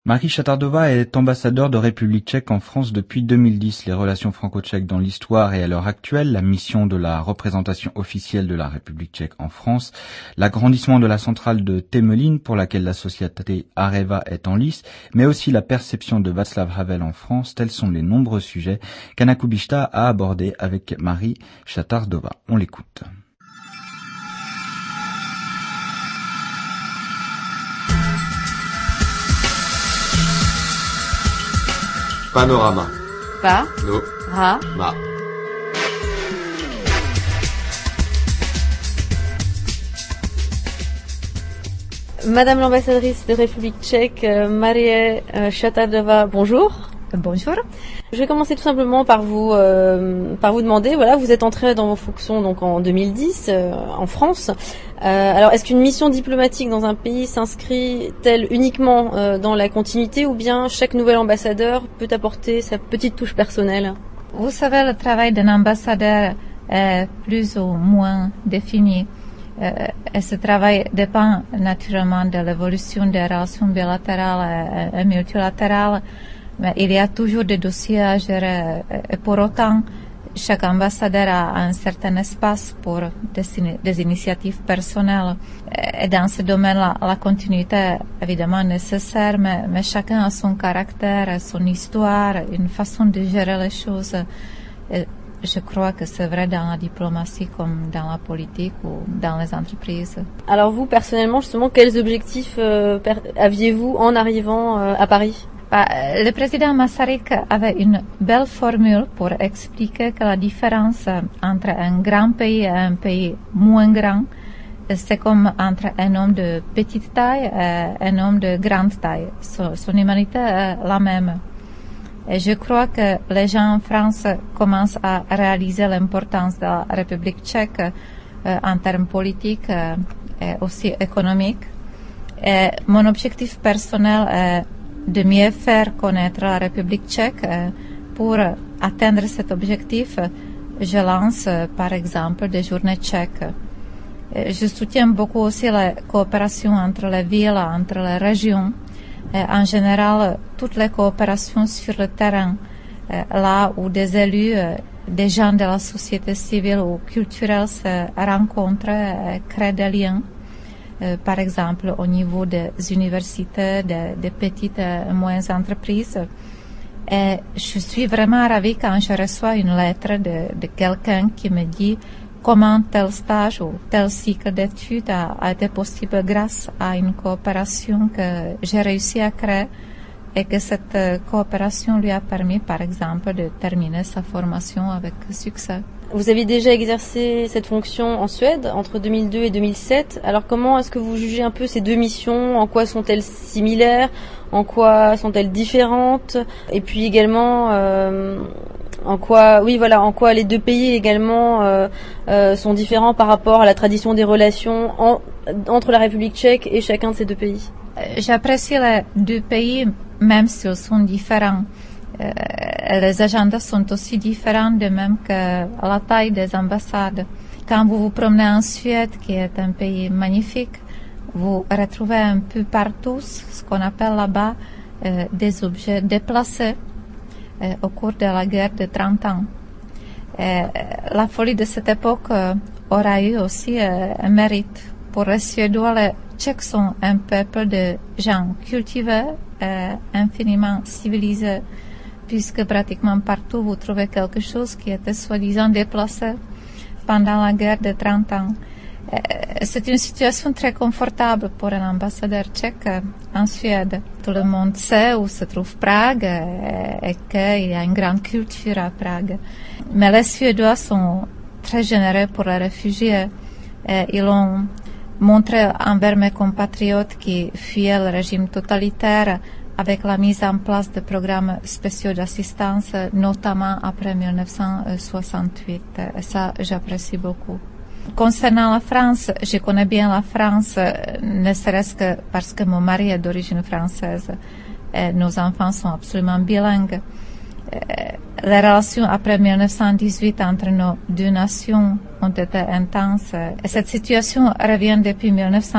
Marie Chatardova est ambassadeur de République tchèque en France depuis 2010. Les relations franco-tchèques dans l'histoire et à l'heure actuelle, la mission de la représentation officielle de la République tchèque en France, l'agrandissement de la centrale de Temelín pour laquelle la société Areva est en lice, mais aussi la perception de Václav Havel en France, tels sont les nombreux sujets qu'Anna Kubishta a abordés avec Marie Chatardova. On l'écoute. Panorama. Pa. No. Ra. Ma. Madame l'ambassadrice de République tchèque, Marie Chatardova, bonjour. Bonjour. Je vais commencer tout simplement par vous demander, voilà, vous êtes entrée dans vos fonctions donc en 2010 en France. Alors, est-ce qu'une mission diplomatique dans un pays s'inscrit-elle uniquement dans la continuité ou bien chaque nouvel ambassadeur peut apporter sa petite touche personnelle? Vous savez, le travail d'un ambassadeur est plus ou moins défini. Et ce travail dépend naturellement de l'évolution des relations bilatérales et multilatérales. Mais il y a toujours des dossiers à gérer et pour autant, chaque ambassadeur a un certain espace pour des initiatives personnelles. Et dans ce domaine-là, la continuité est évidemment nécessaire, mais chacun a son caractère, son histoire, une façon de gérer les choses. Et je crois que c'est vrai dans la diplomatie comme dans la politique ou dans les entreprises. Alors vous, personnellement, justement, quels objectifs aviez-vous en arrivant à Paris? Le président Masaryk avait une belle formule pour expliquer que la différence entre un grand pays et un pays moins grand, c'est comme entre un homme de petite taille et un homme de grande taille. Son humanité est la même. Et je crois que les gens en France commencent à réaliser l'importance de la République tchèque en termes politiques et aussi économiques. Et mon objectif personnel est de mieux faire connaître la République tchèque. Pour atteindre cet objectif, je lance par exemple des journées tchèques. Je soutiens beaucoup aussi la coopération entre les villes, entre les régions, et en général toutes les coopérations sur le terrain, là où des élus, des gens de la société civile ou culturelle se rencontrent et créent des liens. Par exemple au niveau des universités, des petites et moyennes entreprises. Et je suis vraiment ravie quand je reçois une lettre de quelqu'un qui me dit comment tel stage ou tel cycle d'études a été possible grâce à une coopération que j'ai réussi à créer et que cette coopération lui a permis, par exemple, de terminer sa formation avec succès. Vous avez déjà exercé cette fonction en Suède entre 2002 et 2007. Alors comment est-ce que vous jugez un peu ces deux missions? En quoi sont-elles similaires? En quoi sont-elles différentes? Et puis également, en quoi les deux pays également sont différents par rapport à la tradition des relations entre la République tchèque et chacun de ces deux pays? J'apprécie les deux pays, même s'ils sont différents. Les agendas sont aussi différents, de même que la taille des ambassades. Quand vous vous promenez en Suède, qui est un pays magnifique, vous retrouvez un peu partout ce qu'on appelle là-bas des objets déplacés au cours de la guerre de 30 ans. La folie de cette époque aura eu aussi un mérite. Pour les Suédois, les Tchèques sont un peuple de gens cultivés et infiniment civilisés, puisque pratiquement partout vous trouvez quelque chose qui était soi-disant déplacé pendant la guerre de 30 ans. C'est une situation très confortable pour un ambassadeur tchèque en Suède. Tout le monde sait où se trouve Prague et qu'il y a une grande culture à Prague. Mais les Suédois sont très généreux pour les réfugiés. Ils ont montré envers mes compatriotes qui fuyaient le régime totalitaire avec la mise en place de programmes spéciaux d'assistance, notamment après 1968. Et ça, j'apprécie beaucoup. Concernant la France, je connais bien la France, ne serait-ce que parce que mon mari est d'origine française et nos enfants sont absolument bilingues. Les relations après 1918 entre nos deux nations ont été intenses et cette situation revient depuis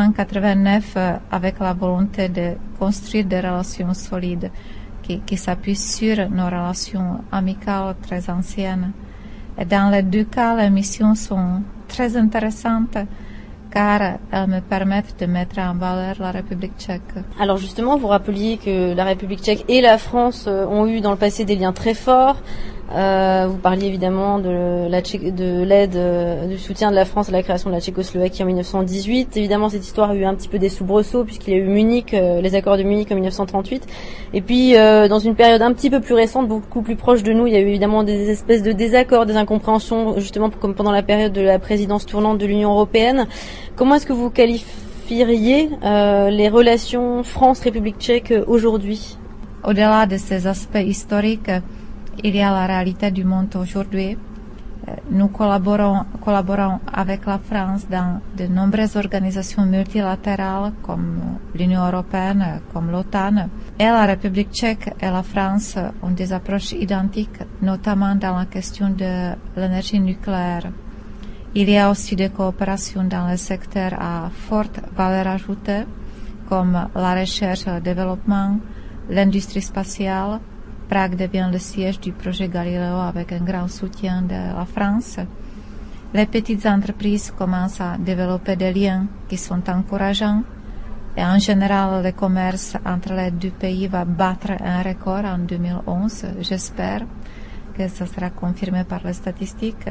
1989 avec la volonté de construire des relations solides qui s'appuient sur nos relations amicales très anciennes. Et dans les deux cas, les missions sont très intéressantes car elles me permettent de mettre en valeur la République tchèque. Alors justement, vous rappeliez que la République tchèque et la France ont eu dans le passé des liens très forts. Vous parliez évidemment de l'aide, du soutien de la France à la création de la Tchécoslovaquie en 1918. Évidemment, cette histoire a eu un petit peu des soubresauts puisqu'il y a eu Munich, les accords de Munich en 1938. Et puis, dans une période un petit peu plus récente, beaucoup plus proche de nous, il y a eu évidemment des espèces de désaccords, des incompréhensions, justement comme pendant la période de la présidence tournante de l'Union européenne. Comment est-ce que vous qualifieriez les relations France-République tchèque aujourd'hui? Au-delà de ces aspects historiques, il y a la réalité du monde aujourd'hui. Nous collaborons avec la France dans de nombreuses organisations multilatérales comme l'Union européenne, comme l'OTAN. Et la République tchèque et la France ont des approches identiques, notamment dans la question de l'énergie nucléaire. Il y a aussi des coopérations dans le secteur à forte valeur ajoutée, comme la recherche et le développement, l'industrie spatiale. Prague devient le siège du projet Galileo avec un grand soutien de la France. Les petites entreprises commencent à développer des liens qui sont encourageants. Et en général, le commerce entre les deux pays va battre un record en 2011. J'espère que ça sera confirmé par les statistiques.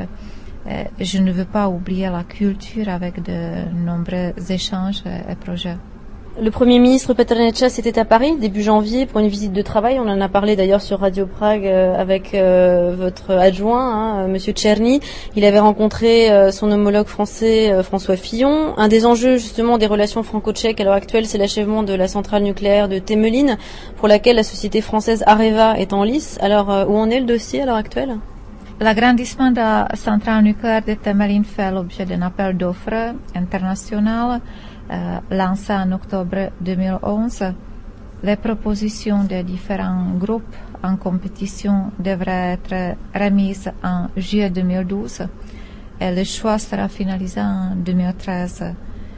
Je ne veux pas oublier la culture avec de nombreux échanges et projets. Le Premier ministre Petr Nečas était à Paris début janvier pour une visite de travail. On en a parlé d'ailleurs sur Radio Prague avec votre adjoint, Monsieur Tcherny. Il avait rencontré son homologue français François Fillon. Un des enjeux justement des relations franco-tchèques à l'heure actuelle, c'est l'achèvement de la centrale nucléaire de Temelín, pour laquelle la société française Areva est en lice. Alors où en est le dossier à l'heure actuelle? L'agrandissement de la centrale nucléaire de Temelín fait l'objet d'un appel d'offres international lancé en octobre 2011. Les propositions des différents groupes en compétition devraient être remises en juillet 2012 et le choix sera finalisé en 2013.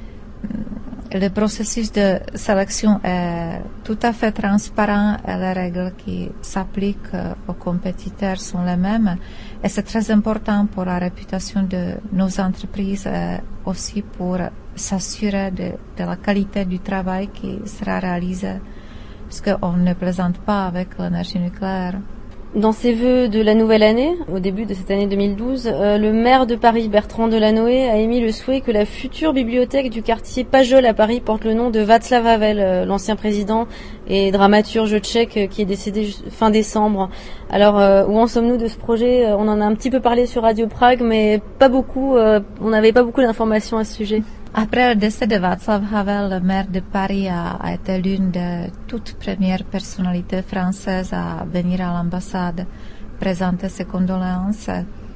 Le processus de sélection est tout à fait transparent et les règles qui s'appliquent aux compétiteurs sont les mêmes. Et c'est très important pour la réputation de nos entreprises et aussi pour s'assurer de la qualité du travail qui sera réalisé, puisqu'on ne plaisante pas avec l'énergie nucléaire. Dans ses vœux de la nouvelle année, au début de cette année 2012, le maire de Paris, Bertrand Delanoë, a émis le souhait que la future bibliothèque du quartier Pajol à Paris porte le nom de Václav Havel, l'ancien président et dramaturge tchèque qui est décédé fin décembre. Alors, où en sommes-nous de ce projet? On en a un petit peu parlé sur Radio Prague, mais pas beaucoup. On n'avait pas beaucoup d'informations à ce sujet. Après le décès de Václav Havel, le maire de Paris a été l'une des toutes premières personnalités françaises à venir à l'ambassade présenter ses condoléances.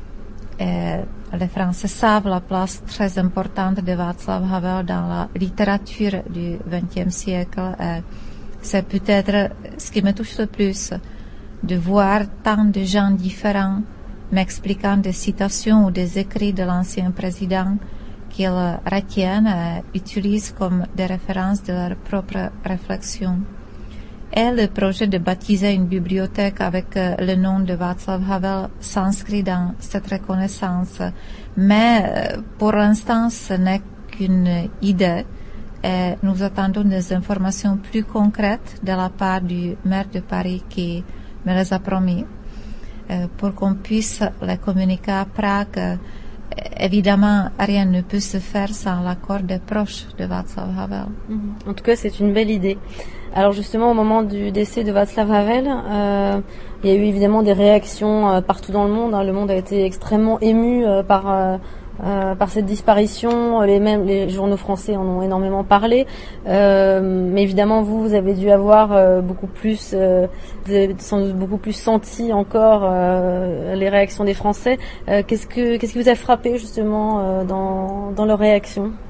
Et les Français savent la place très importante de Václav Havel dans la littérature du XXe siècle. Et c'est peut-être ce qui me touche le plus, de voir tant de gens différents m'expliquant des citations ou des écrits de l'ancien président qu'ils retiennent et utilisent comme des références de leur propre réflexion. Et le projet de baptiser une bibliothèque avec le nom de Václav Havel s'inscrit dans cette reconnaissance. Mais pour l'instant, ce n'est qu'une idée et nous attendons des informations plus concrètes de la part du maire de Paris qui me les a promis pour qu'on puisse les communiquer à Prague. Évidemment, rien ne peut se faire sans l'accord des proches de Václav Havel. En tout cas, c'est une belle idée. Alors justement, au moment du décès de Václav Havel, il y a eu évidemment des réactions partout dans le monde. Le monde a été extrêmement ému par cette disparition. Les journaux français en ont énormément parlé. Mais évidemment, vous avez dû avoir beaucoup plus, vous avez sans doute beaucoup plus senti encore les réactions des Français. Qu'est-ce qui vous a frappé justement dans leurs réactions?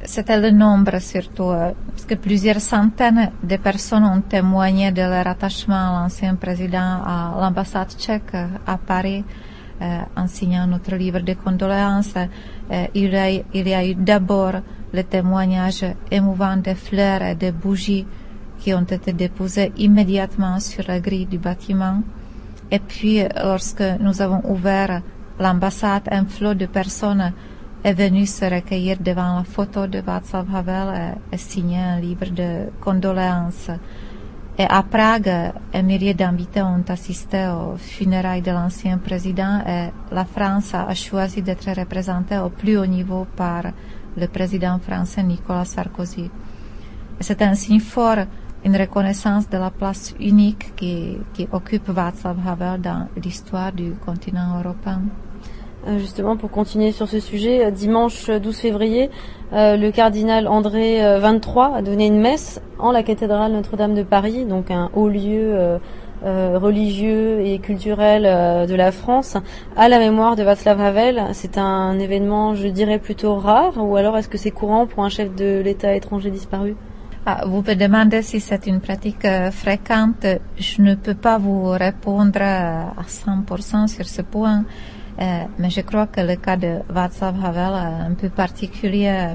C'était le nombre surtout, parce que plusieurs centaines de personnes ont témoigné de leur attachement à l'ancien président à l'ambassade tchèque à Paris en signant notre livre de condoléances. Il y a eu d'abord le témoignage émouvant des fleurs et des bougies qui ont été déposées immédiatement sur la grille du bâtiment. Et puis, lorsque nous avons ouvert l'ambassade, un flot de personnes est venu se recueillir devant la photo de Václav Havel et signer un livre de condoléances. Et à Prague, un millier d'invités ont assisté aux funérailles de l'ancien président et la France a choisi d'être représentée au plus haut niveau par le président français Nicolas Sarkozy. C'est un signe fort, une reconnaissance de la place unique qui occupe Václav Havel dans l'histoire du continent européen. Justement, pour continuer sur ce sujet, dimanche 12 février, le cardinal André XXIII a donné une messe en la cathédrale Notre-Dame de Paris, donc un haut lieu religieux et culturel de la France, à la mémoire de Václav Havel. C'est un événement, je dirais, plutôt rare, ou alors est-ce que c'est courant pour un chef de l'État étranger disparu? Vous me demandez si c'est une pratique fréquente. Je ne peux pas vous répondre à 100% sur ce point. Mais je crois que le cas de Václav Havel est un peu particulier.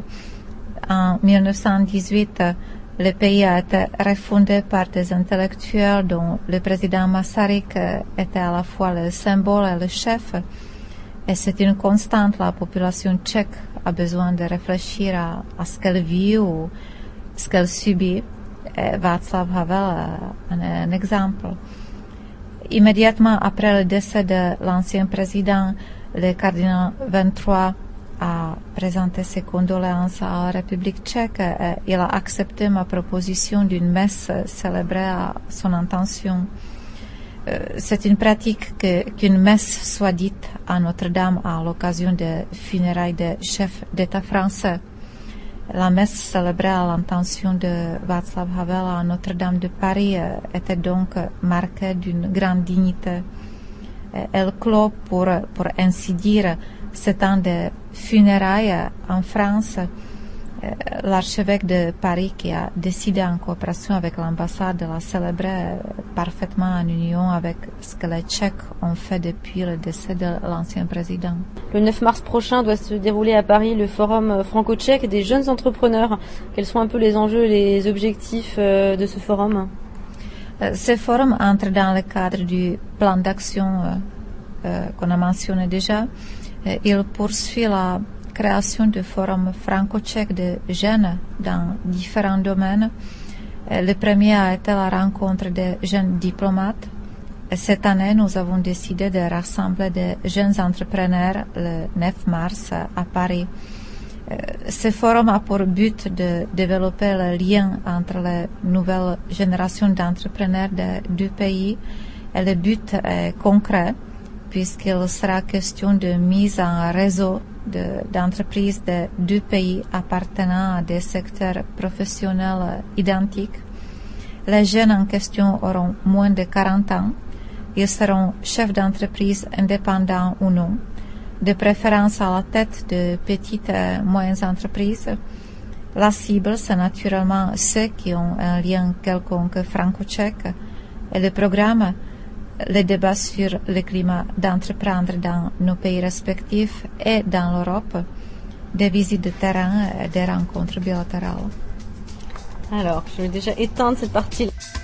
En 1918, le pays a été refondé par des intellectuels dont le président Masaryk était à la fois le symbole et le chef. Et c'est une constante. La population tchèque a besoin de réfléchir à ce qu'elle vit ou ce qu'elle subit. Et Václav Havel en est un exemple. Immédiatement après le décès de l'ancien président, le cardinal XXIII a présenté ses condoléances à la République tchèque et il a accepté ma proposition d'une messe célébrée à son intention. C'est une pratique qu'une messe soit dite à Notre-Dame à l'occasion des funérailles des chefs d'État français. La messe célébrée à l'intention de Václav Havel à Notre-Dame de Paris était donc marquée d'une grande dignité. Elle clôt, pour ainsi dire, ce temps de funérailles en France. L'archevêque de Paris, qui a décidé en coopération avec l'ambassade de la célébrer parfaitement en union avec ce que les Tchèques ont fait depuis le décès de l'ancien président. Le 9 mars prochain doit se dérouler à Paris le forum franco-tchèque des jeunes entrepreneurs. Quels sont un peu les enjeux et les objectifs de ce forum? Ce forum entre dans le cadre du plan d'action qu'on a mentionné déjà. Il poursuit la création de forums franco-tchèques de jeunes dans différents domaines. Le premier a été la rencontre des jeunes diplomates. Cette année, nous avons décidé de rassembler des jeunes entrepreneurs le 9 mars à Paris. Ce forum a pour but de développer le lien entre les nouvelles générations d'entrepreneurs des deux pays. Et le but est concret, puisqu'il sera question de mise en réseau d'entreprises de deux pays appartenant à des secteurs professionnels identiques. Les jeunes en question auront moins de 40 ans. Ils seront chefs d'entreprise indépendants ou non, de préférence à la tête de petites et moyennes entreprises. La cible, c'est naturellement ceux qui ont un lien quelconque franco-tchèque. Et le programme, le débat sur le climat d'entreprendre dans nos pays respectifs et dans l'Europe, des visites de terrain et des rencontres bilatérales. Alors, je vais déjà éteindre cette partie-là.